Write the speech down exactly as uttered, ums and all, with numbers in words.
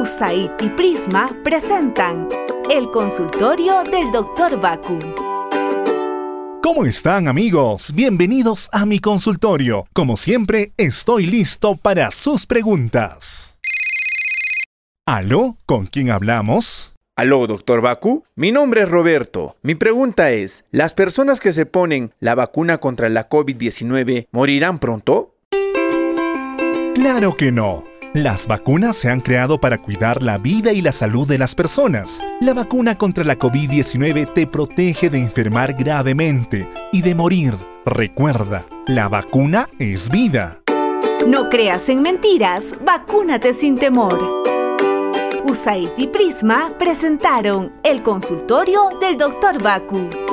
U S A I D y Prisma presentan el consultorio del doctor Baku. ¿Cómo están, amigos? Bienvenidos a mi consultorio. Como siempre, estoy listo para sus preguntas. ¿Aló? ¿Con quién hablamos? Aló, doctor Baku. Mi nombre es Roberto. Mi pregunta es, ¿las personas que se ponen la vacuna contra la COVID diecinueve morirán pronto? Claro que no. Las vacunas se han creado para cuidar la vida y la salud de las personas. La vacuna contra la COVID diecinueve te protege de enfermar gravemente y de morir. Recuerda, la vacuna es vida. No creas en mentiras, vacúnate sin temor. U S A I D y Prisma presentaron el consultorio del doctor Baku.